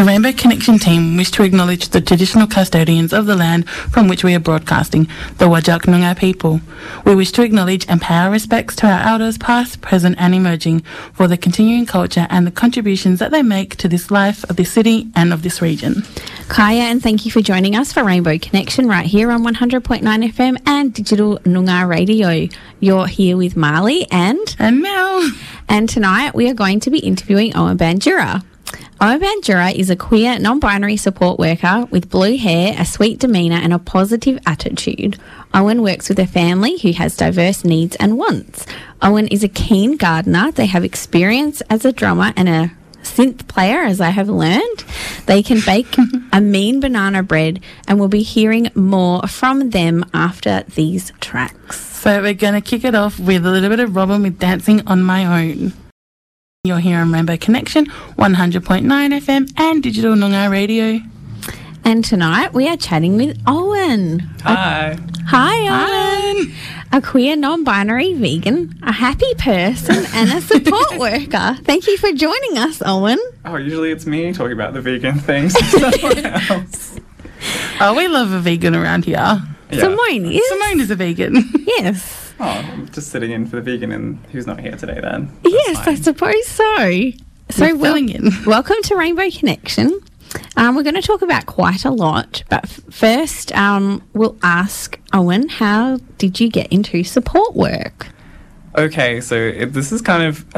The Rainbow Connection team wish to acknowledge the traditional custodians of the land from which we are broadcasting, the Whadjuk Noongar people. We wish to acknowledge and pay our respects to our elders past, present and emerging for the continuing culture and the contributions that they make to this life of this city and of this region. Kaya, and thank you for joining us for Rainbow Connection right here on 100.9 FM and Digital Noongar Radio. You're here with Marley and Mel. And tonight we are going to be interviewing Owen Bandura. Owen Bandura is a queer, non-binary support worker with blue hair, a sweet demeanour and a positive attitude. Owen works with a family who has diverse needs and wants. Owen is a keen gardener. They have experience as a drummer and a synth player, as I have learned. They can bake a mean banana bread, and we'll be hearing more from them after these tracks. So we're going to kick it off with a little bit of Robin with Dancing on My Own. You're here on Rainbow Connection, 100.9 FM and Digital Noongar Radio. And tonight we are chatting with Owen. Hi. Hi, Owen. A queer, non-binary vegan, a happy person and a support worker. Thank you for joining us, Owen. Oh, usually it's me talking about the vegan things. Someone else. Oh, we love a vegan around here. Yeah. Simone Simone is a vegan. Yes. Oh, I'm just sitting in for the vegan and who's not here today then. Yes, fine. I suppose so. We're filling in. Welcome to Rainbow Connection. We're going to talk about quite a lot, but first we'll ask Owen, how did you get into support work? Okay, so this is kind of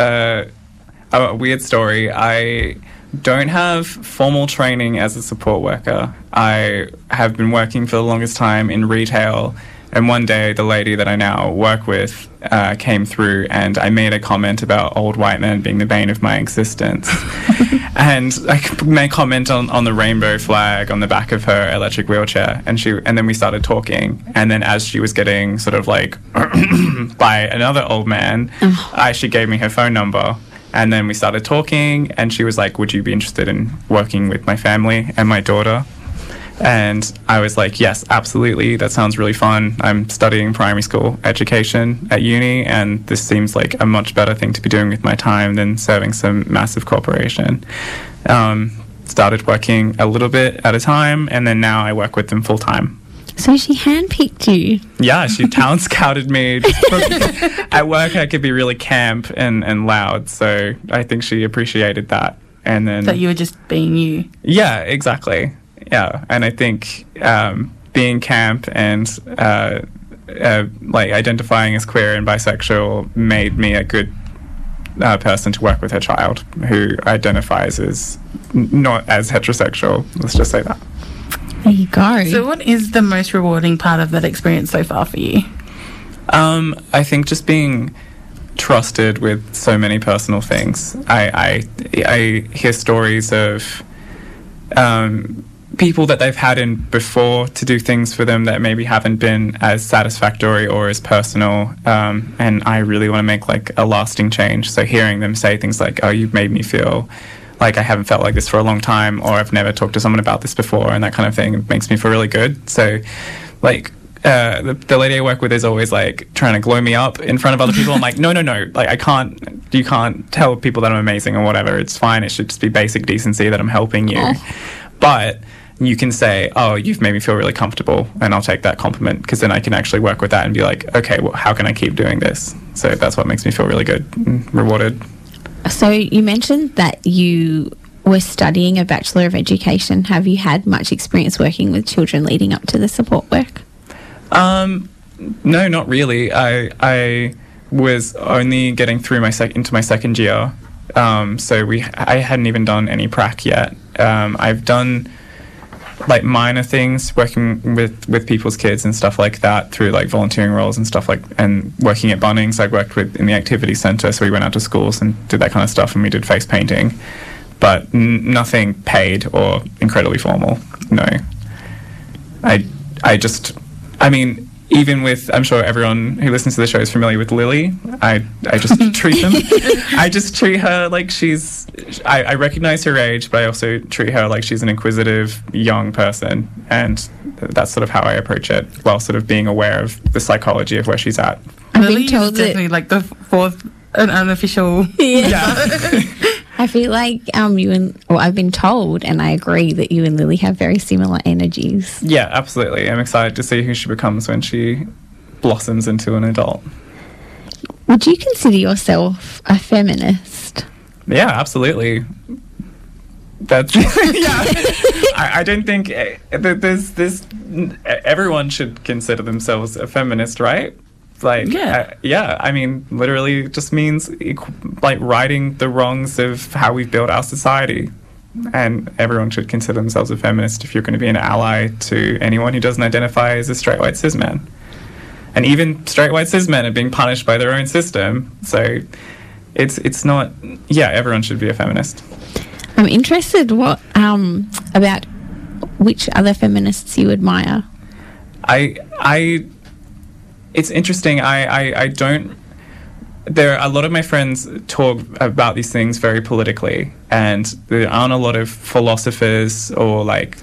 a weird story. I don't have formal training as a support worker. I have been working for the longest time in retail, and one day the lady that I now work with came through and I made a comment about old white men being the bane of my existence. And I made a comment on the rainbow flag on the back of her electric wheelchair, and then we started talking. And then as she was getting sort of like by another old man, she gave me her phone number. And then we started talking, and she was like, would you be interested in working with my family and my daughter? And I was like, yes, absolutely. That sounds really fun. I'm studying primary school education at uni, and this seems like a much better thing to be doing with my time than serving some massive corporation. Started working a little bit at a time, and then now I work with them full time. So she handpicked you? Yeah, she talent scouted me. At work, I could be really camp and loud, so I think she appreciated that. And then That you were just being you. Yeah, exactly. Yeah, and I think being camp and like identifying as queer and bisexual made me a good person to work with her child who identifies as not as heterosexual. Let's just say that. There you go. So what is the most rewarding part of that experience so far for you? I think just being trusted with so many personal things. I hear stories of people that they've had in before to do things for them that maybe haven't been as satisfactory or as personal, and I really want to make like a lasting change. So hearing them say things like, oh, you've made me feel like I haven't felt like this for a long time, or I've never talked to someone about this before, and that kind of thing, it makes me feel really good. So like the lady I work with is always like trying to glow me up in front of other people. I'm like, no, like you can't tell people that I'm amazing or whatever. It's fine. It should just be basic decency that I'm helping you. But you can say, oh, you've made me feel really comfortable, and I'll take that compliment, because then I can actually work with that and be like, okay, well, how can I keep doing this? So that's what makes me feel really good and rewarded. So you mentioned that you were studying a Bachelor of Education. Have you had much experience working with children leading up to the support work? No, not really. I was only getting through into my second year, so I hadn't even done any prac yet. I've done like minor things working with people's kids and stuff like that through like volunteering roles and stuff and working at Bunnings. I worked in the activity centre, so we went out to schools and did that kind of stuff, and we did face painting, but nothing paid or incredibly formal. No. I mean, even with, I'm sure everyone who listens to the show is familiar with Lily. I just treat them. I just treat her like I recognize her age, but I also treat her like she's an inquisitive young person. And that's sort of how I approach it, while sort of being aware of the psychology of where she's at. Lily is definitely like the fourth unofficial. Yeah. I feel like I've been told, and I agree, that you and Lily have very similar energies. Yeah, absolutely. I'm excited to see who she becomes when she blossoms into an adult. Would you consider yourself a feminist? Yeah, absolutely. That's yeah. I don't think there's everyone should consider themselves a feminist, right? Like, yeah. I mean, literally, it just means like righting the wrongs of how we've built our society, and everyone should consider themselves a feminist if you're going to be an ally to anyone who doesn't identify as a straight white cis man. And even straight white cis men are being punished by their own system, so it's not. Yeah, everyone should be a feminist. I'm interested about which other feminists you admire. It's interesting. I don't. There are a lot of my friends talk about these things very politically, and there aren't a lot of philosophers or like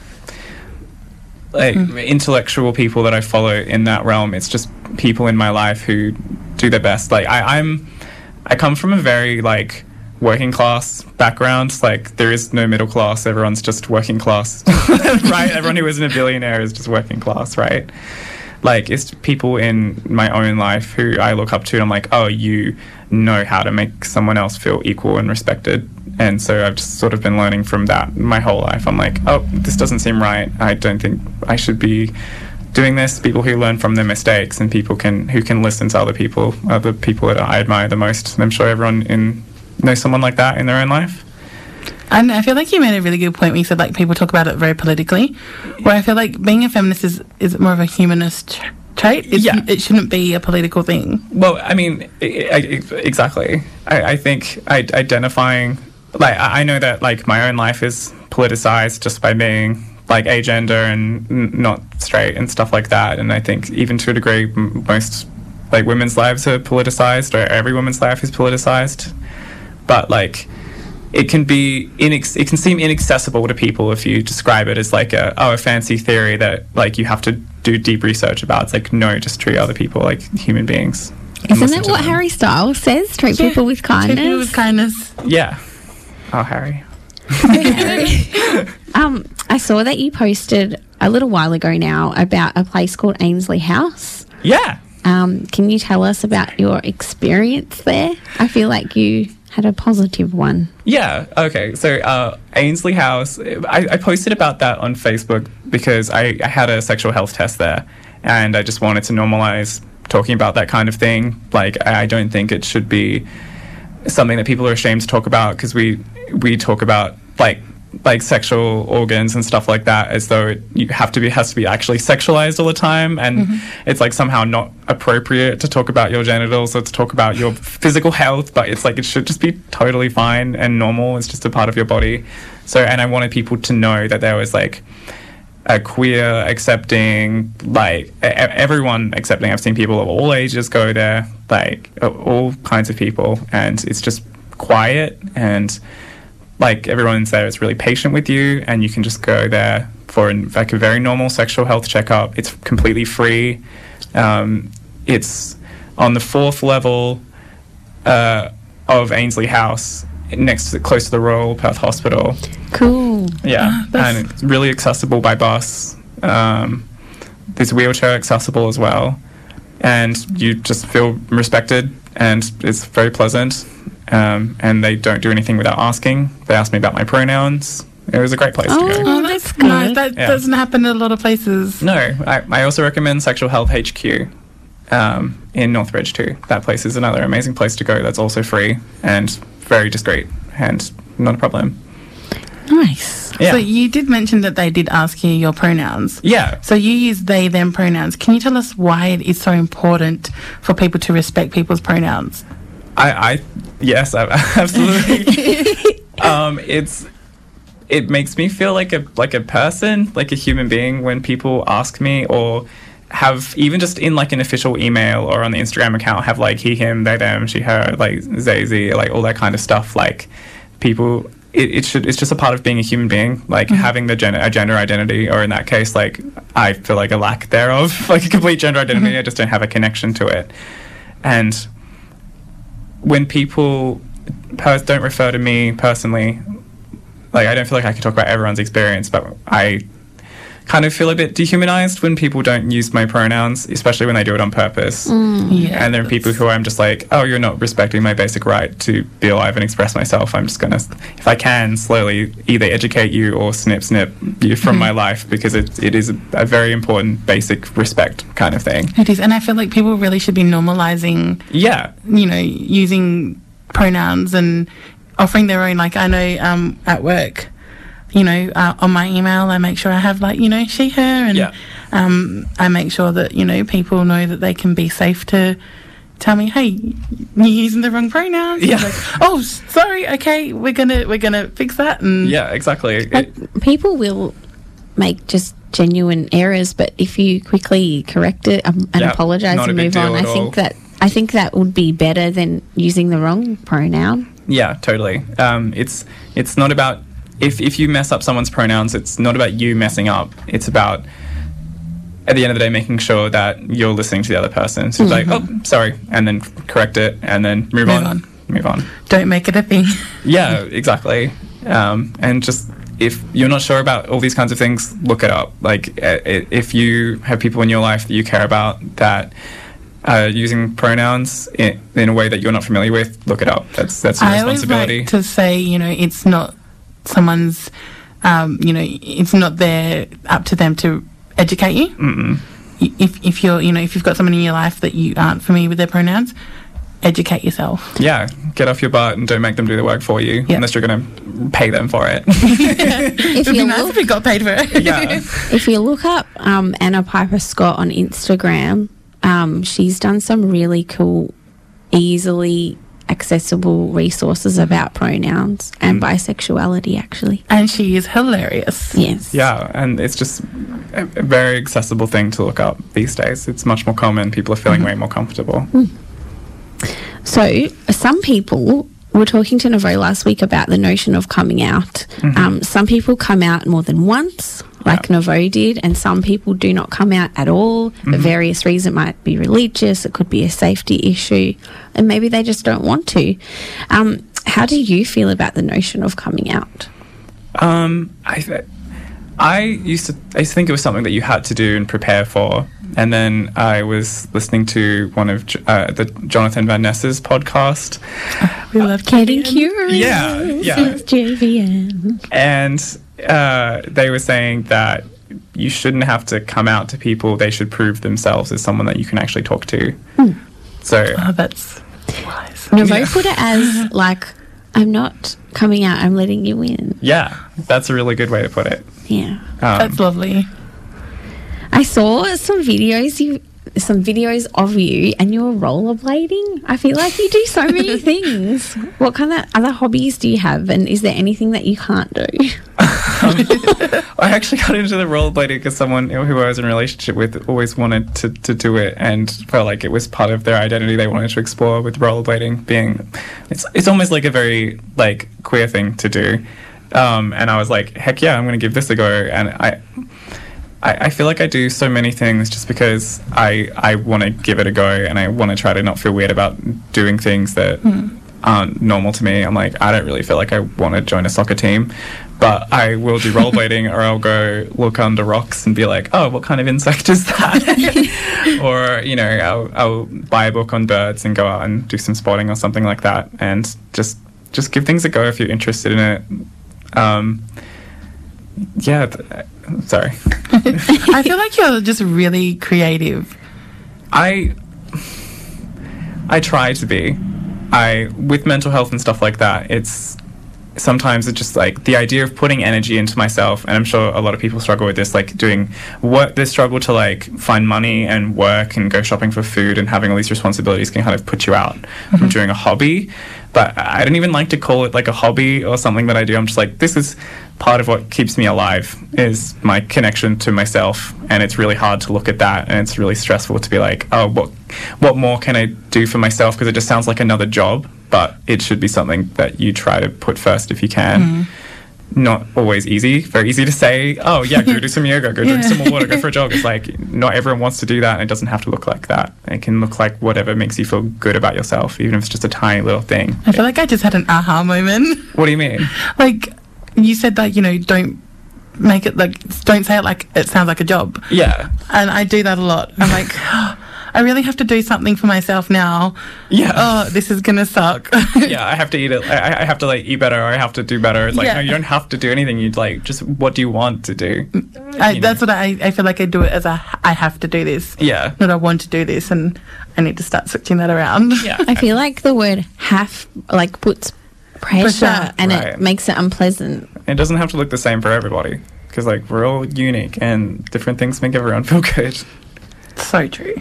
intellectual people that I follow in that realm. It's just people in my life who do their best. Like I come from a very like working class background. Like there is no middle class. Everyone's just working class, right? Everyone who isn't a billionaire is just working class, right? Like, it's people in my own life who I look up to, and I'm like, oh, you know how to make someone else feel equal and respected. And so I've just sort of been learning from that my whole life. I'm like, oh, this doesn't seem right. I don't think I should be doing this. People who learn from their mistakes, and people who can listen to other people are the people that I admire the most. And I'm sure everyone knows someone like that in their own life. And I feel like you made a really good point when you said, like, people talk about it very politically, where I feel like being a feminist is more of a humanist trait. It shouldn't be a political thing. Well, I mean, exactly. I think identifying, like, I know that, like, my own life is politicized just by being, like, agender and not straight and stuff like that. And I think even to a degree, most, like, women's lives are politicized, or every woman's life is politicized. But, like, it can seem inaccessible to people if you describe it as like a fancy theory that like you have to do deep research about. It's like, no, just treat other people like human beings. Isn't that what Harry Styles says? Treat people with kindness. Treat people with kindness. Yeah. Oh, Harry. I saw that you posted a little while ago now about a place called Ainsley House. Yeah. Can you tell us about your experience there? I feel like you had a positive one. Yeah, okay. So Ainsley House, I posted about that on Facebook because I had a sexual health test there, and I just wanted to normalize talking about that kind of thing. Like, I don't think it should be something that people are ashamed to talk about, because we talk about like sexual organs and stuff like that as though it has to be actually sexualized all the time, and it's like somehow not appropriate to talk about your genitals or to talk about your physical health, but it's like it should just be totally fine and normal. It's just a part of your body. So, and I wanted people to know that there was like a queer accepting, like everyone accepting. I've seen people of all ages go there, like all kinds of people, and it's just quiet, and like everyone's there is really patient with you, and you can just go there for like a very normal sexual health checkup. It's completely free. It's on the 4th level of Ainsley House, close to the Royal Perth Hospital. Cool. Yeah, and it's really accessible by bus. There's wheelchair accessible as well, and you just feel respected, and it's very pleasant. And they don't do anything without asking. They asked me about my pronouns. It was a great place to go. Oh, that's good. That doesn't happen in a lot of places. No, I also recommend Sexual Health HQ in Northbridge too. That place is another amazing place to go. That's also free and very discreet and not a problem. Nice. Yeah. So you did mention that they did ask you your pronouns. Yeah. So you use they, them pronouns. Can you tell us why it is so important for people to respect people's pronouns? Yes, absolutely. It makes me feel like a person, like a human being, when people ask me, or have even just in like an official email or on the Instagram account have like he, him, they, them, she, her, like they, ze, like all that kind of stuff. Like people, it's just a part of being a human being, like having a gender identity, or in that case, like I feel like a lack thereof, like a complete gender identity. I just don't have a connection to it. And when people don't refer to me personally. Like, I don't feel like I can talk about everyone's experience, but I kind of feel a bit dehumanized when people don't use my pronouns, especially when they do it on purpose. Yeah, And there are people who I'm just like, oh, you're not respecting my basic right to be alive and express myself. I'm just going to, if I can, slowly either educate you or snip you from my life, because it is a very important basic respect kind of thing. It is, and I feel like people really should be normalizing, Yeah. you know, using pronouns and offering their own. Like, I know at work, you know, on my email, I make sure I have, like, you know, she, her, and Yeah. I make sure that, you know, people know that they can be safe to tell me, hey, you're using the wrong pronouns. Yeah. Like, oh, sorry, okay, we're gonna fix that. And Yeah, exactly. People will make just genuine errors, but if you quickly correct it and Yeah, apologise not a and big move on, deal at all. I think that would be better than using the wrong pronoun. Yeah, totally. It's not about, if you mess up someone's pronouns, it's not about you messing up. It's about, at the end of the day, making sure that you're listening to the other person. So it's like, oh, sorry, and then correct it, and then move on. Move on. don't make it a thing. Yeah, exactly. And just, if you're not sure about all these kinds of things, look it up. Like, if you have people in your life that you care about that are using pronouns in a way that you're not familiar with, look it up. That's your I always responsibility. like to say, you know, it's not someone's, you know, it's not up to them to educate you. Mm-mm. If you're, you know, if you've got someone in your life that you aren't familiar with their pronouns, educate yourself. Yeah, get off your butt and don't make them do the work for you, Yeah. unless you're going to pay them for it. If It'd be you nice look, if we got paid for it. Yeah. if you look up Anna Piper Scott on Instagram, she's done some really cool, easily accessible resources about pronouns and bisexuality, actually. And she is hilarious. Yes. Yeah, and it's just a very accessible thing to look up these days. It's much more common. People are feeling way more comfortable. So, some people were talking to Nouveau last week about the notion of coming out. Some people come out more than once, like Nouveau did, and some people do not come out at all for various reasons. It might be religious, it could be a safety issue, and maybe they just don't want to. How do you feel about the notion of coming out? I used to think it was something that you had to do and prepare for. And then I was listening to one of the Jonathan Van Ness's podcast. We love Getting Canadian. curious. Yeah. It's JVN. And they were saying that you shouldn't have to come out to people. They should prove themselves as someone that you can actually talk to. So, Oh, that's wise. Nouveau put it as, like, I'm not coming out, I'm letting you in. yeah, that's a really good way to put it. Yeah. That's lovely. I saw some videos of you and you're rollerblading. I feel like you do so many things. What kind of other hobbies do you have, and is there anything that you can't do? I actually got into the rollerblading because someone who I was in a relationship with always wanted to do it, and felt like it was part of their identity they wanted to explore, with rollerblading being, it's almost like a very, like, queer thing to do. And I was like, heck yeah, I'm going to give this a go. And I feel like I do so many things just because I want to give it a go, and I want to try to not feel weird about doing things that aren't normal to me. I'm like, I don't really feel like I want to join a soccer team, but I will do rollerblading, or I'll go look under rocks and be like, oh, what kind of insect is that? Or, you know, I'll buy a book on birds and go out and do some spotting or something like that, and just give things a go if you're interested in it. Sorry. I feel like you're just really creative. I try to be. With mental health and stuff like that, sometimes it's just like the idea of putting energy into myself, and I'm sure a lot of people struggle with this, like doing work, this struggle to like find money and work and go shopping for food, and having all these responsibilities can kind of put you out from doing a hobby. But I don't even like to call it like a hobby or something that I do. I'm just like, this is part of what keeps me alive, is my connection to myself, and it's really hard to look at that, and it's really stressful to be like, oh, what more can I do for myself, because it just sounds like another job, but it should be something that you try to put first if you can. not always easy. Very easy to say, oh yeah, go do some yoga, go drink some more water, go for a jog. It's like not everyone wants to do that, and it doesn't have to look like that. It can look like whatever makes you feel good about yourself, even if it's just a tiny little thing. I feel like I just had an aha moment. What do you mean? Like, you said that, you know, don't make it like, don't say it like it sounds like a job. Yeah. And I do that a lot. I'm like, I really have to do something for myself now. Yeah. Oh, this is gonna suck. Yeah, I have to eat it. I have to like eat better, or I have to do better. It's like, Yeah. no, you don't have to do anything. You'd like, just what do you want to do? That's what I feel like I do it as a, I have to do this. Yeah. Not I want to do this, and I need to start switching that around. Yeah. I feel like the word have like puts pressure Pressure. and Right. it makes it unpleasant. It doesn't have to look the same for everybody, because like we're all unique, and different things make everyone feel good. So true.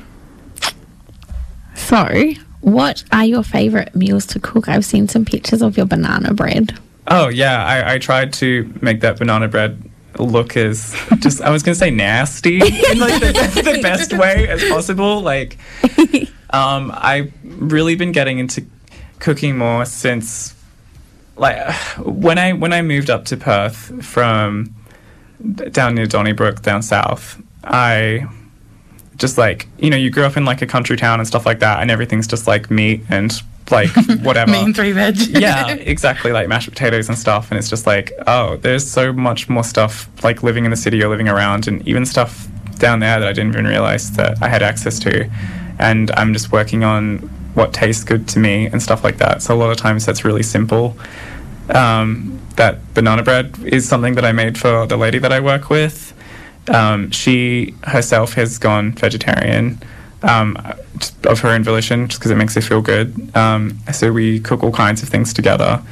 So, what are your favourite meals to cook? I've seen some pictures of your banana bread. Oh yeah, I tried to make that banana bread look as just, I was gonna say nasty in like the best way as possible. Like, I've really been getting into cooking more since, like, when I moved up to Perth from down near Donnybrook down south. I just, like, you know, you grew up in like a country town and stuff like that, and everything's just like meat and like whatever. Meat and 3 veg. Yeah, exactly, like mashed potatoes and stuff. And it's just like, oh, there's so much more stuff like living in the city or living around, and even stuff down there that I didn't even realize that I had access to. And I'm just working on what tastes good to me and stuff like that. So a lot of times that's really simple. That banana bread is something that I made for the lady that I work with. She herself has gone vegetarian, just of her own volition, just because it makes her feel good. So we cook all kinds of things together.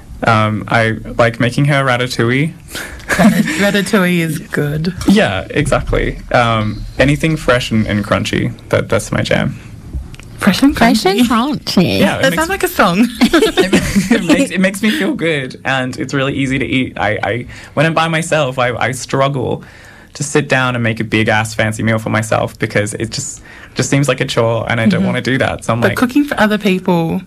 I like making her ratatouille. Ratatouille is good. Yeah, exactly. Anything fresh and crunchy, that's my jam. Fresh and Fresh and crunchy. crunchy. Yeah, That sounds like a song. it makes me feel good, and it's really easy to eat. I when I'm by myself, I struggle to sit down and make a big ass fancy meal for myself, because it just seems like a chore, and I don't want to do that. So I'm But like, cooking for other people.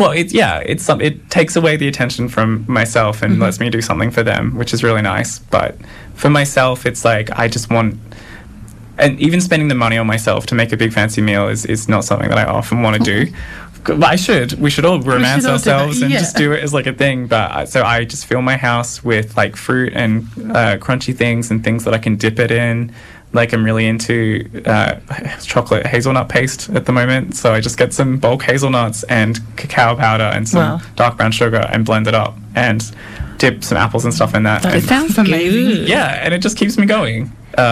it takes away the attention from myself and lets me do something for them, which is really nice. But for myself, it's like I just want. And even spending the money on myself to make a big fancy meal is not something that I often want to do. But we should all romance all do that, ourselves and yeah. just do it as like a thing. But so I just fill my house with like fruit and crunchy things and things that I can dip it in. Like, I'm really into chocolate hazelnut paste at the moment. So I just get some bulk hazelnuts and cacao powder and some Wow. dark brown sugar and blend it up and dip some apples and stuff in that. That And- Sounds amazing. good. yeah, and it just keeps me going.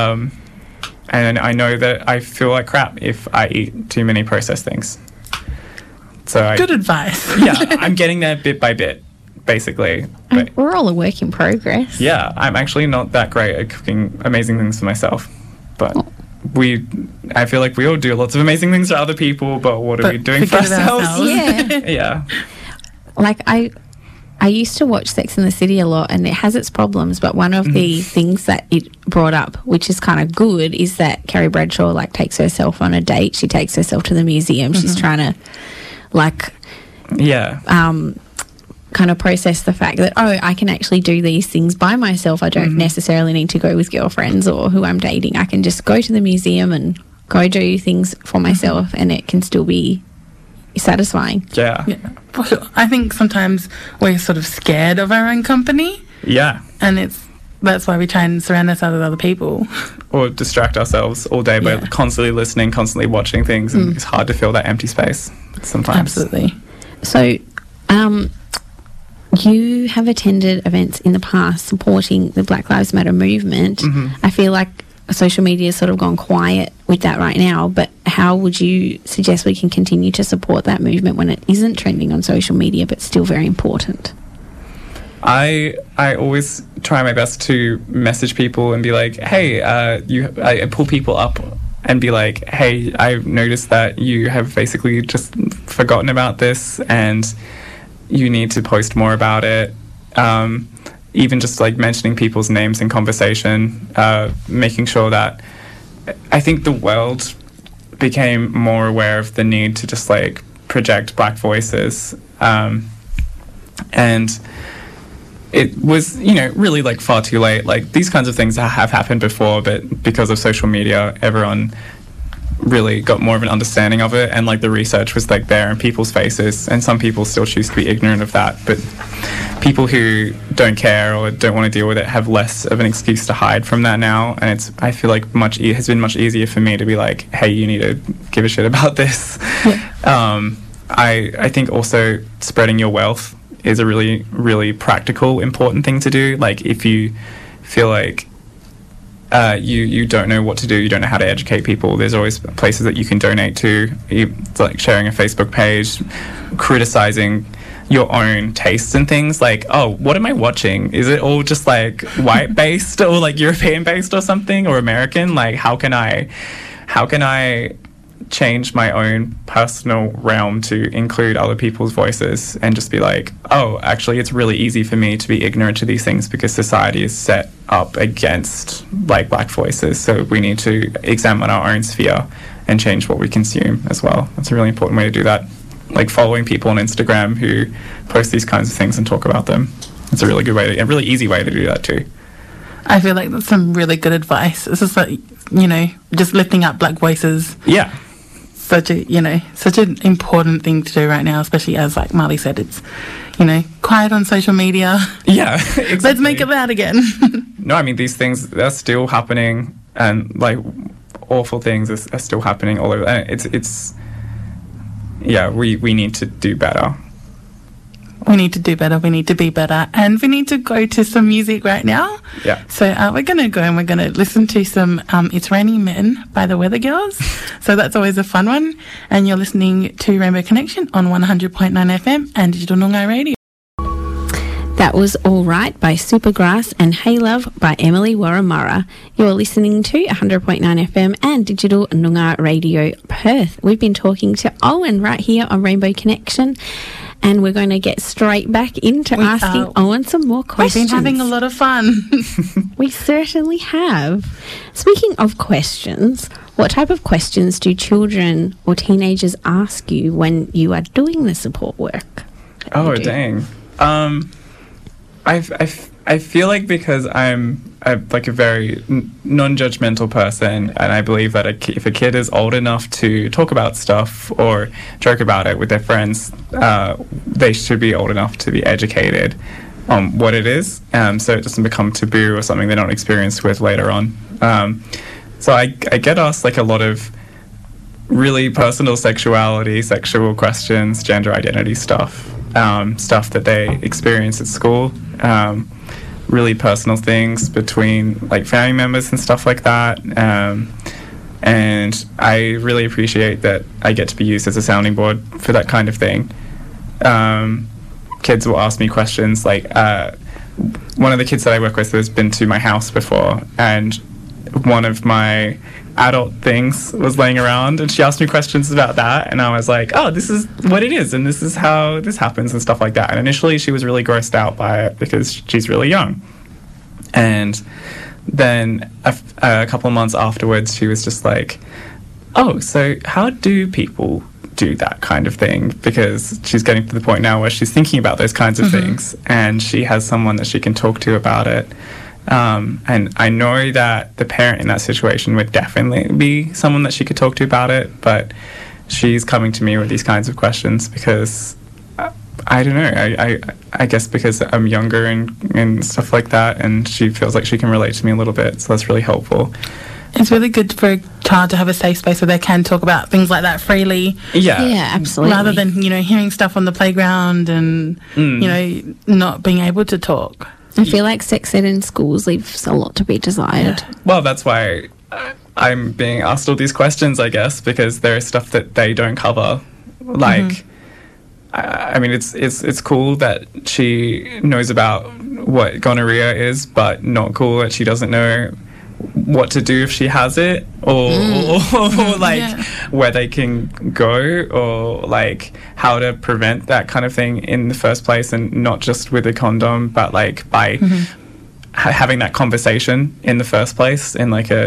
And I know that I feel like crap if I eat too many processed things. So Good advice. yeah, I'm getting there bit by bit, basically. But We're all a work in progress. yeah, I'm actually not that great at cooking amazing things for myself. But I feel like we all do lots of amazing things for other people, but what are But we doing for forget about ourselves? Yeah. Yeah. Like I used to watch Sex and the City a lot, and it has its problems, but one of the things that it brought up, which is kind of good, is that Carrie Bradshaw like takes herself on a date. She takes herself to the museum. She's trying to like Yeah. kind of process the fact that, oh, I can actually do these things by myself. I don't necessarily need to go with girlfriends or who I'm dating. I can just go to the museum and go do things for myself, and it can still be satisfying. Yeah. Yeah, for sure. I think sometimes we're sort of scared of our own company, Yeah. and that's why we try and surround ourselves with other people. Or distract ourselves all day by Yeah. constantly listening, constantly watching things, and it's hard to fill that empty space sometimes. Absolutely. So, you have attended events in the past supporting the Black Lives Matter movement. I feel like social media has sort of gone quiet with that right now, but how would you suggest we can continue to support that movement when it isn't trending on social media but still very important? I always try my best to message people and be like, hey, I pull people up and be like, hey, I've noticed that you have basically just forgotten about this and you need to post more about it. Even just like mentioning people's names in conversation, making sure that I think the world became more aware of the need to just like project Black voices. And it was, really like far too late. Like these kinds of things have happened before, but because of social media, everyone really got more of an understanding of it, and like the research was like there in people's faces, and some people still choose to be ignorant of that, but people who don't care or don't want to deal with it have less of an excuse to hide from that now. And I feel like it has been much easier for me to be like, hey, you need to give a shit about this. Yeah. I think also spreading your wealth is a really, really practical, important thing to do. Like if you feel like you don't know what to do, you don't know how to educate people, there's always places that you can donate to. It's like sharing a Facebook page, criticizing your own tastes and things, like, oh, what am I watching? Is it all just like white based or like European based or something, or American? Like how can I change my own personal realm to include other people's voices, and just be like, oh, actually it's really easy for me to be ignorant to these things because society is set up against like black voices, so we need to examine our own sphere and change what we consume as well. That's a really important way to do that. Like following people on Instagram who post these kinds of things and talk about them. It's a really good way, a really easy way to do that too. I feel like that's some really good advice. It's just like, just lifting up black voices. Yeah. Such an important thing to do right now, especially as, like Marley said, it's, quiet on social media. Yeah, exactly. Let's make it loud again. No, I mean, these things, they're still happening, and, like, awful things are still happening all over. We need to do better. We need to do better. We need to be better. And we need to go to some music right now. Yeah. So we're going to go and we're going to listen to some It's Raining Men by the Weather Girls. So that's always a fun one. And you're listening to Rainbow Connection on 100.9 FM and Digital Noongar Radio. That was All Right by Supergrass and Hey Love by Emily Warramurra. You're listening to 100.9 FM and Digital Noongar Radio Perth. We've been talking to Owen right here on Rainbow Connection, and we're going to get straight back into asking Owen some more questions. We've been having a lot of fun. We certainly have. Speaking of questions, what type of questions do children or teenagers ask you when you are doing the support work? Oh, dang. I feel like because I'm like a very non-judgmental person, and I believe that if a kid is old enough to talk about stuff or joke about it with their friends, they should be old enough to be educated on what it is, so it doesn't become taboo or something they don't experience with later on. So I get asked like a lot of really personal sexual questions, gender identity stuff that they experience at school, really personal things between like family members and stuff like that, and I really appreciate that I get to be used as a sounding board for that kind of thing. Kids will ask me questions like, one of the kids that I work with has been to my house before, and one of my adult things was laying around, and she asked me questions about that, and I was like, oh, this is what it is, and this is how this happens and stuff like that. And initially she was really grossed out by it because she's really young, and then a couple of months afterwards she was just like, oh, so how do people do that kind of thing? Because she's getting to the point now where she's thinking about those kinds of things, and she has someone that she can talk to about it. And I know that the parent in that situation would definitely be someone that she could talk to about it, but she's coming to me with these kinds of questions because I don't know, I guess because I'm younger and stuff like that, and she feels like she can relate to me a little bit, so that's really helpful. It's really good for a child to have a safe space where they can talk about things like that freely. Yeah, absolutely. Rather than, hearing stuff on the playground and, not being able to talk. I feel like sex ed in schools leaves a lot to be desired. Yeah. Well, that's why I'm being asked all these questions, I guess, because there is stuff that they don't cover. Like, I mean, it's cool that she knows about what gonorrhea is, but not cool that she doesn't know what to do if she has it, or where they can go, or like how to prevent that kind of thing in the first place, and not just with a condom, but like by having that conversation in the first place in like a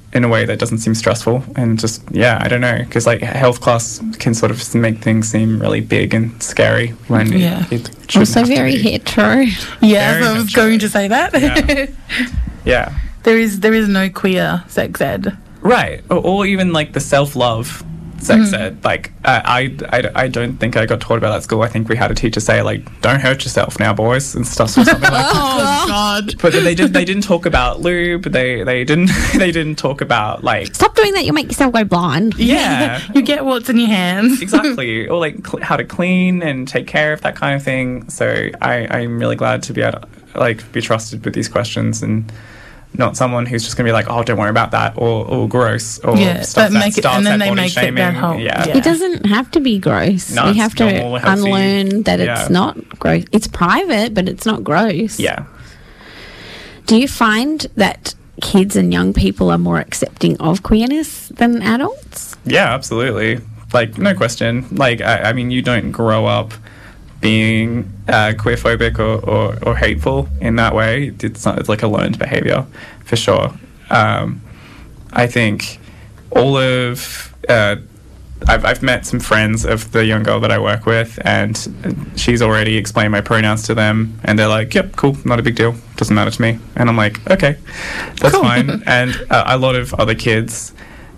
in a way that doesn't seem stressful, and just, I don't know, because like health class can sort of make things seem really big and scary when it shouldn't also have to very be. hetero. Yeah, Very I was hetero. going to say that. Yeah. There is no queer sex ed. Right, or even like the self-love sex ed. Like I don't think I got taught about that at school. I think we had a teacher say like, "Don't hurt yourself now, boys," and stuff or something like that. Oh God! But they didn't talk about lube. They didn't talk about like Stop doing that, you'll make yourself go blind. yeah. You get what's in your hands. Exactly, or like how to clean and take care of that kind of thing. So I'm really glad to be able to like be trusted with these questions and not someone who's just gonna be like, oh, don't worry about that, or gross, or stuff but that make it, starts and then that they body make shaming. it that whole. Yeah. It doesn't have to be gross. No, we it's have to normal, healthy. unlearn that Yeah. it's not gross. It's private, but it's not gross. Yeah. Do you find that kids and young people are more accepting of queerness than adults? Yeah, absolutely. Like, no question. Like, I mean, you don't grow up being queerphobic or hateful in that way. It's like a learned behavior, for sure. I think all of... I've met some friends of the young girl that I work with, and she's already explained my pronouns to them, and they're like, yep, cool, not a big deal, doesn't matter to me. And I'm like, okay, that's Cool. fine. And a lot of other kids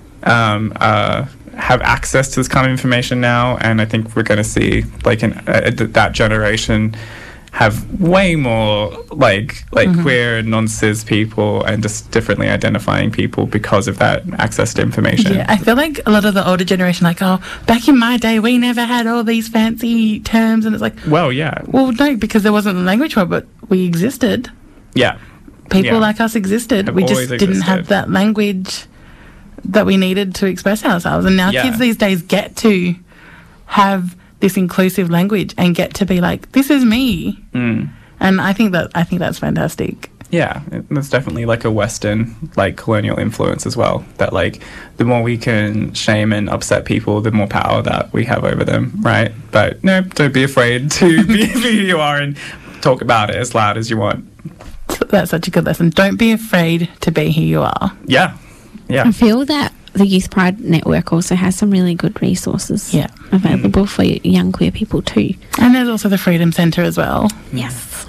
have access to this kind of information now, and I think we're going to see like that generation have way more like queer and non-cis people and just differently identifying people because of that access to information. Yeah, I feel like a lot of the older generation, like, oh, back in my day, we never had all these fancy terms, and it's like, Well, yeah. well, no, because there wasn't a language for it, but we existed. Yeah. People Yeah. like us existed. Have We just always didn't have existed. that language that we needed to express ourselves. And now Yeah. kids these days get to have this inclusive language and get to be like, this is me. Mm. And I think that's fantastic. Yeah, there's definitely like a Western, like colonial influence as well. That like the more we can shame and upset people, the more power that we have over them, right? But no, don't be afraid to be who you are and talk about it as loud as you want. That's such a good lesson. Don't be afraid to be who you are. Yeah, yeah. I feel that the Youth Pride Network also has some really good resources available for young queer people too. And there's also the Freedom Centre as well. Yes.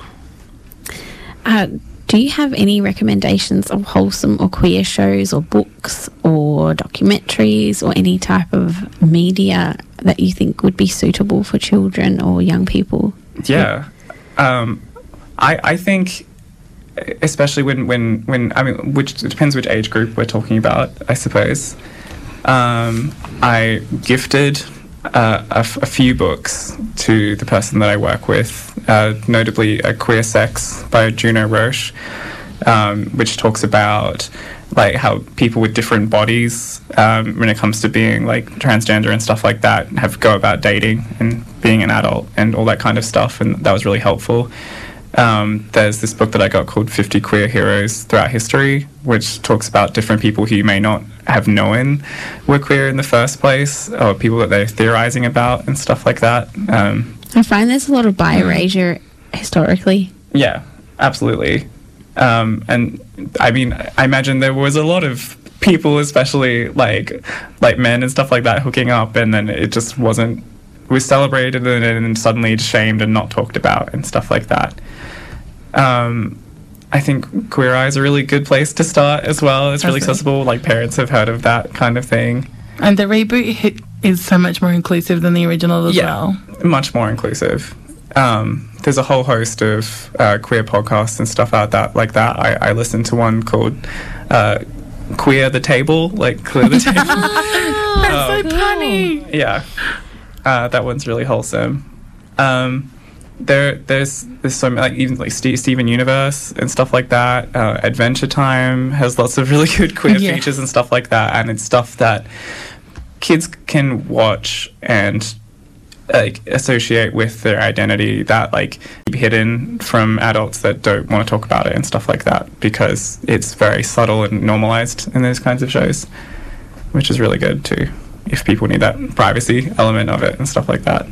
Do you have any recommendations of wholesome or queer shows or books or documentaries or any type of media that you think would be suitable for children or young people? Yeah. I think, especially when I mean, which it depends which age group we're talking about, I suppose. I gifted a few books to the person that I work with, notably Queer Sex by Juno Roche, which talks about like how people with different bodies, when it comes to being like transgender and stuff like that, go about dating and being an adult and all that kind of stuff, and that was really helpful. There's this book that I got called 50 Queer Heroes Throughout History, which talks about different people who you may not have known were queer in the first place, or people that they're theorizing about and stuff like that. I find there's a lot of bi-erasure historically. Yeah, absolutely. And I mean, I imagine there was a lot of people, especially like men and stuff like that, hooking up, and then it just wasn't, was celebrated and then suddenly shamed and not talked about and stuff like that. I think Queer Eye is a really good place to start as well. It's really accessible. Like, parents have heard of that kind of thing. And the reboot is so much more inclusive than the original as well. Much more inclusive. There's a whole host of queer podcasts and stuff like that. I listened to one called Queer the Table, like Clear the Table. That's so funny. Yeah. That one's really wholesome. There's so many, like even like Steven Universe and stuff like that. Adventure Time has lots of really good queer features and stuff like that, and it's stuff that kids can watch and like associate with their identity that like keep hidden from adults that don't want to talk about it and stuff like that, because it's very subtle and normalized in those kinds of shows, which is really good too, if people need that privacy element of it and stuff like that.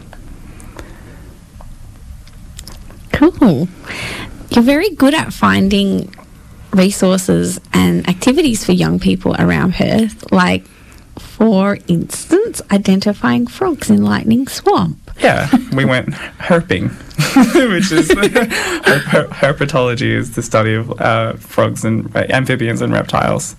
Cool. You're very good at finding resources and activities for young people around Perth, like, for instance, identifying frogs in Lightning Swamp. Yeah, we went herping, which is herpetology is the study of frogs and amphibians and reptiles.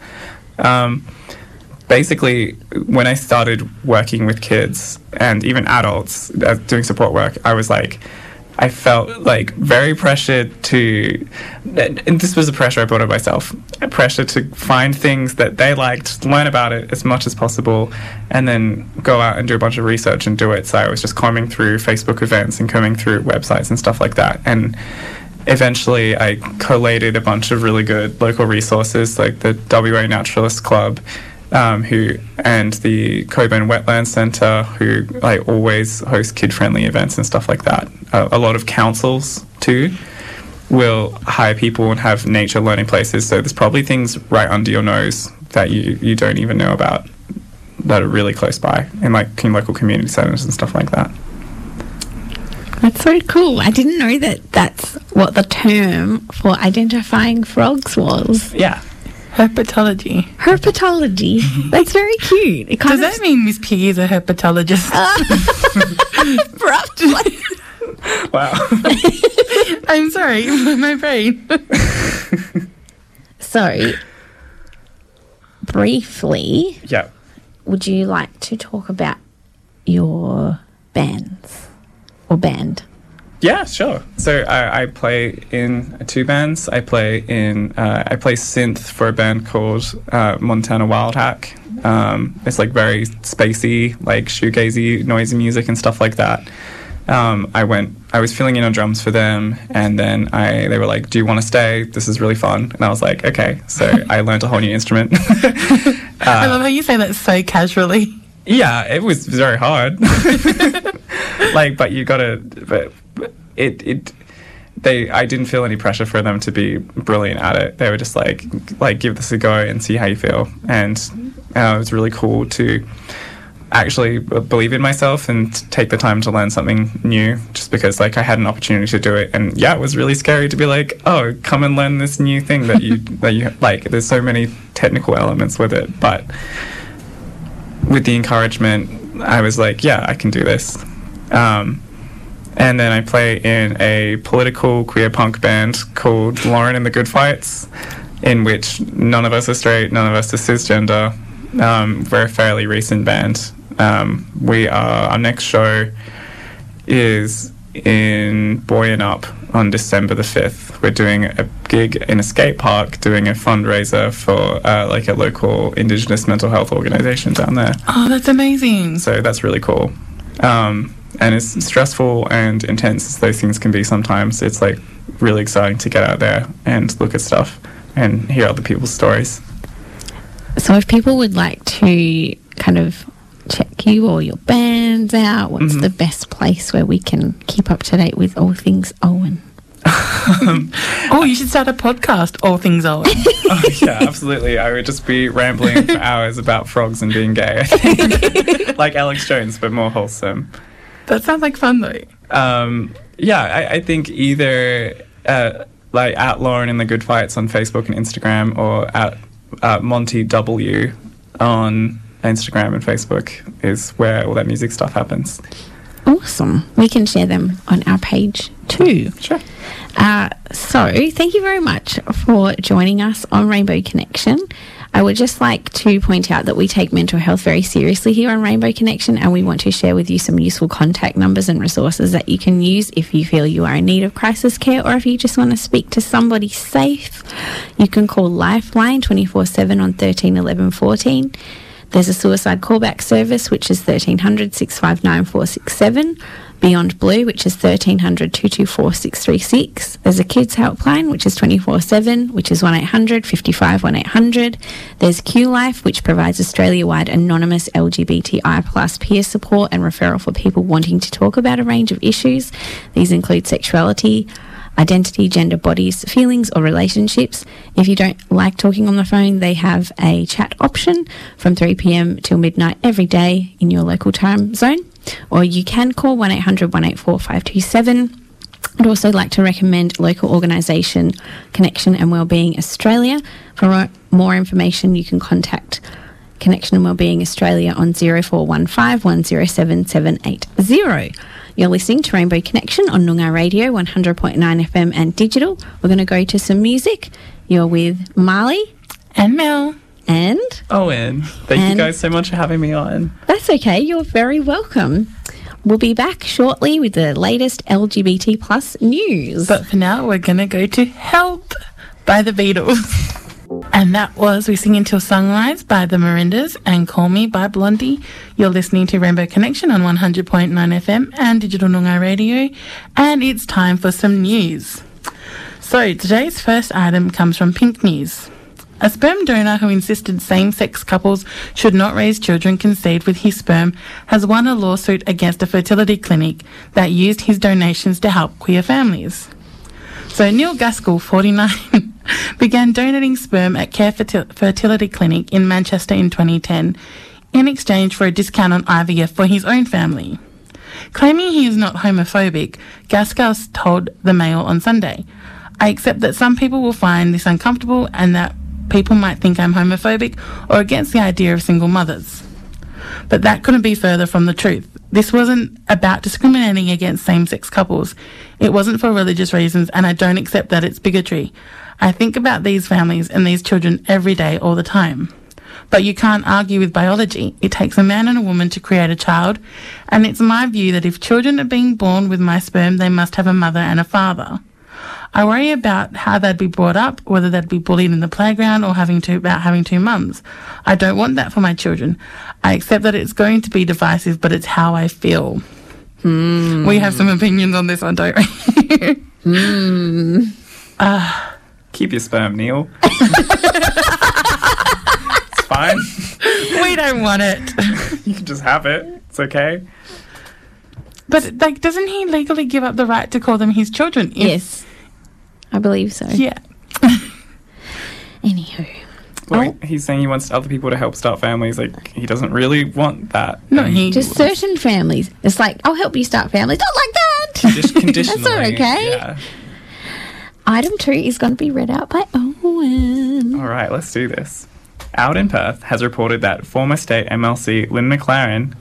Basically, when I started working with kids and even adults doing support work, I felt like very pressured to, and this was a pressure I brought on myself, a pressure to find things that they liked, learn about it as much as possible, and then go out and do a bunch of research and do it. So I was just combing through Facebook events and combing through websites and stuff like that. And eventually I collated a bunch of really good local resources like the WA Naturalist Club, and the Coburn Wetlands Centre, who always host kid-friendly events and stuff like that. A lot of councils too will hire people and have nature learning places. So there's probably things right under your nose that you don't even know about that are really close by in local community centres and stuff like that. That's so cool. I didn't know that that's what the term for identifying frogs was. Yeah. Herpetology. Herpetology. That's very cute. Does that mean Miss Piggy is a herpetologist? Probably. Wow. I'm sorry, my brain. So, briefly, Yeah. would you like to talk about your bands or band? Yeah, sure. So I play in 2 bands. I play synth for a band called Montana Wild Hack. It's very spacey, shoegazy, noisy music and stuff like that. I was filling in on drums for them, and then they were like, "Do you want to stay? This is really fun." And I was like, "Okay." So I learned a whole new instrument. I love how you say that so casually. Yeah, it was very hard. But you gotta, but I didn't feel any pressure for them to be brilliant at it. They were just give this a go and see how you feel. And it was really cool to actually believe in myself and take the time to learn something new, just because I had an opportunity to do it. And yeah, it was really scary to be oh, come and learn this new thing that you there's so many technical elements with it, but with the encouragement, I was yeah, I can do this. And then I play in a political queer punk band called Lauren and the Good Fights, in which none of us are straight, none of us are cisgender. We're a fairly recent band. Our next show is in Boyanup on December the 5th. We're doing a gig in a skate park, doing a fundraiser for a local Indigenous mental health organisation down there. Oh, that's amazing. So that's really cool. And as stressful and intense as those things can be sometimes, it's really exciting to get out there and look at stuff and hear other people's stories. So if people would like to kind of check you or your bands out, what's the best place where we can keep up to date with all things Owen? Oh, you should start a podcast, All Things Owen. Oh, yeah, absolutely. I would just be rambling for hours about frogs and being gay, I think. Like Alex Jones, but more wholesome. That sounds like fun, though. Yeah, I think either at Lauren and the Good Fights on Facebook and Instagram, or at Monty W on Instagram and Facebook is where all that music stuff happens. Awesome. We can share them on our page too. Sure. So thank you very much for joining us on Rainbow Connection. I would just like to point out that we take mental health very seriously here on Rainbow Connection, and we want to share with you some useful contact numbers and resources that you can use if you feel you are in need of crisis care, or if you just want to speak to somebody safe. You can call Lifeline 24/7 on 13 11 14. There's a suicide callback service, which is 1300 659 467. Beyond Blue, which is 1300 224 636. There's a kids helpline, which is 24/7, which is 1800 55 1800. There's Q-Life, which provides Australia-wide anonymous LGBTI+ peer support and referral for people wanting to talk about a range of issues. These include sexuality, identity, gender, bodies, feelings, or relationships. If you don't like talking on the phone, they have a chat option from 3 p.m. till midnight every day in your local time zone. Or you can call 1800 184 527. I'd also like to recommend local organisation Connection and Wellbeing Australia. For more information, you can contact Connection and Wellbeing Australia on 0415 107 780. You're listening to Rainbow Connection on Noongar Radio 100.9 FM and digital. We're going to go to some music. You're with Marley And Mel. and Owen, thank you guys so much for having me on. that's okay. You're very welcome. We'll be back shortly with the latest LGBT plus news. But for now, we're going to go to Help by the Beatles. And that was We Sing Until Sunrise by the Marindas and Call Me by Blondie. You're listening to Rainbow Connection on 100.9 FM and Digital Noongar Radio. And it's time for some news. So today's first item comes from Pink News. A sperm donor who insisted same-sex couples should not raise children conceived with his sperm has won a lawsuit against a fertility clinic that used his donations to help queer families. So Neil Gaskell, 49, began donating sperm at Care Fertility Clinic in Manchester in 2010 in exchange for a discount on IVF for his own family. Claiming he is not homophobic, Gaskell told the Mail on Sunday, "I accept that some people will find this uncomfortable and that people might think I'm homophobic or against the idea of single mothers. But that couldn't be further from the truth. This wasn't about discriminating against same-sex couples. It wasn't for religious reasons, and I don't accept that it's bigotry. I think about these families and these children every day, all the time. But you can't argue with biology. It takes a man and a woman to create a child, and it's my view that if children are being born with my sperm, they must have a mother and a father. I worry about how they'd be brought up, whether they'd be bullied in the playground or having two mums. I don't want that for my children. I accept that it's going to be divisive, but it's how I feel." We have some opinions on this one, don't we? Keep your sperm, Neil. It's fine. We don't want it. You can just have it. It's okay. But, doesn't he legally give up the right to call them his children? Yes, I believe so. Yeah. Anywho. Well, he's saying he wants other people to help start families. Like, he doesn't really want that. No, he... Just certain families. It's like, I'll help you start families. Not like that. Conditionally. That's not okay. Yeah. Item 2 is going to be read out by Owen. All right, let's do this. Out in Perth has reported that former state MLC Lynn McLaren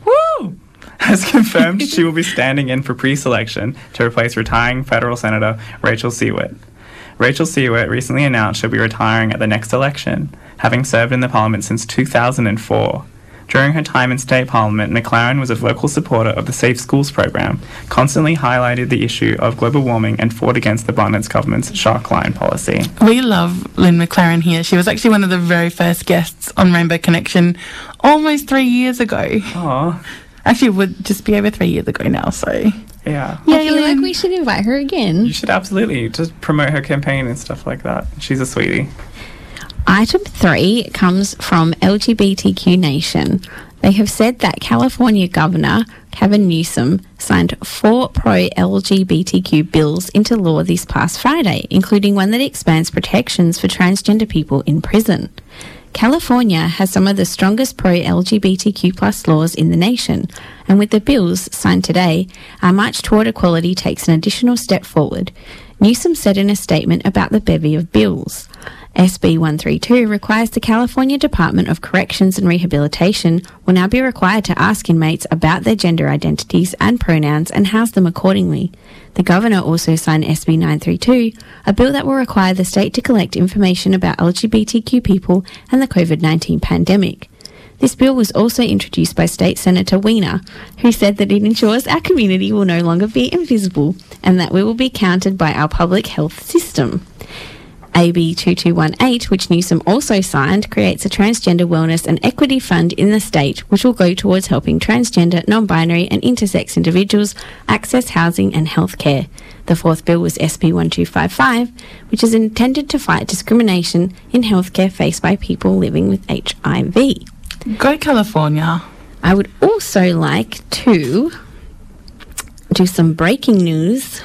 has confirmed she will be standing in for pre-selection to replace retiring federal Senator Rachel Siewert. Rachel Siewert recently announced she'll be retiring at the next election, having served in the parliament since 2004. During her time in state parliament, McLaren was a vocal supporter of the Safe Schools program, constantly highlighted the issue of global warming and fought against the Barnett's government's shark line policy. We love Lynn McLaren here. She was actually one of the very first guests on Rainbow Connection almost 3 years ago. Oh, Actually, it would just be over 3 years ago now, so... yeah. I feel like we should invite her again. You should absolutely just promote her campaign and stuff like that. She's a sweetie. Item 3 comes from LGBTQ Nation. They have said that California Governor Gavin Newsom signed 4 pro-LGBTQ bills into law this past Friday, including one that expands protections for transgender people in prison. California has some of the strongest pro-LGBTQ plus laws in the nation, and with the bills signed today, our march toward equality takes an additional step forward. Newsom said in a statement about the bevy of bills. SB 132 requires the California Department of Corrections and Rehabilitation will now be required to ask inmates about their gender identities and pronouns and house them accordingly. The governor also signed SB 932, a bill that will require the state to collect information about LGBTQ people and the COVID-19 pandemic. This bill was also introduced by State Senator Wiener, who said that it ensures our community will no longer be invisible and that we will be counted by our public health system. AB 2218, which Newsom also signed, creates a transgender wellness and equity fund in the state, which will go towards helping transgender, non-binary and intersex individuals access housing and health care. The fourth bill was SB 1255, which is intended to fight discrimination in healthcare faced by people living with HIV. Go California. I would also like to do some breaking news.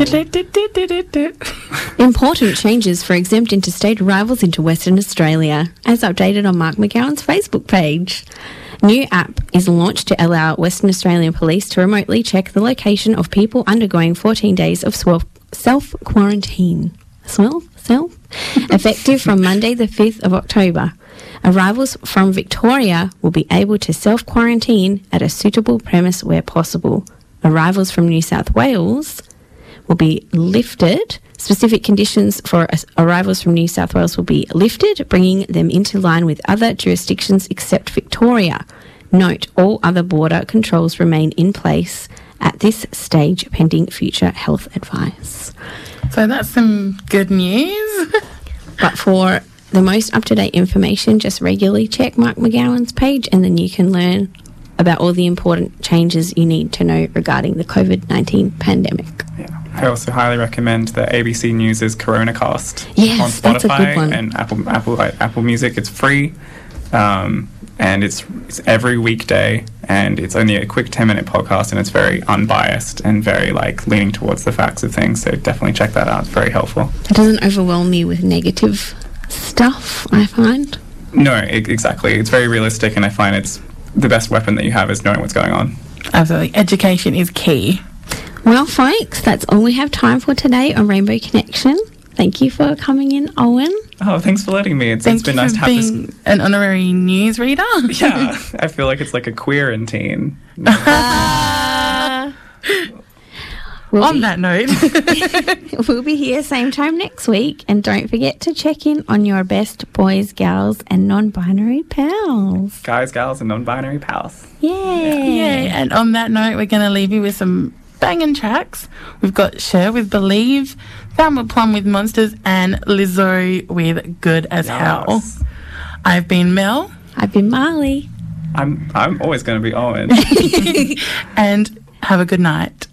Important changes for exempt interstate arrivals into Western Australia, as updated on Mark McGowan's Facebook page. New app is launched to allow Western Australian Police to remotely check the location of people undergoing 14 days of self-quarantine. Effective from Monday the 5th of October. Arrivals from Victoria will be able to self-quarantine at a suitable premise where possible. Arrivals from New South Wales will be lifted. Specific conditions for arrivals from New South Wales will be lifted, bringing them into line with other jurisdictions except Victoria. Note, all other border controls remain in place at this stage pending future health advice. So that's some good news. But for the most up-to-date information, just regularly check Mark McGowan's page and then you can learn about all the important changes you need to know regarding the COVID-19 pandemic. Yeah. I also highly recommend the ABC News' Coronacast Yes, on Spotify that's a good one. and Apple Music. It's free, and it's every weekday, and it's only a quick 10-minute podcast, and it's very unbiased and very leaning towards the facts of things. So definitely check that out. It's very helpful. It doesn't overwhelm me with negative stuff, I find. No, exactly. It's very realistic, and I find it's the best weapon that you have is knowing what's going on. Absolutely. Education is key. Well, folks, that's all we have time for today on Rainbow Connection. Thank you for coming in, Owen. Oh, thanks for letting me. It's Thank been you nice for to have this. being an honorary newsreader. Yeah, I feel like it's like a queer in teen. On that note, We'll be here same time next week. And don't forget to check in on your best boys, gals, and non-binary pals. Guys, gals, and non-binary pals. Yay. and on that note, we're going to leave you with some banging tracks. We've got Cher with Believe, Thelma Plum with Monsters, and Lizzo with Good as Hell. Yes. I've been Mel. I've been Marley. I'm always going to be Owen. And have a good night.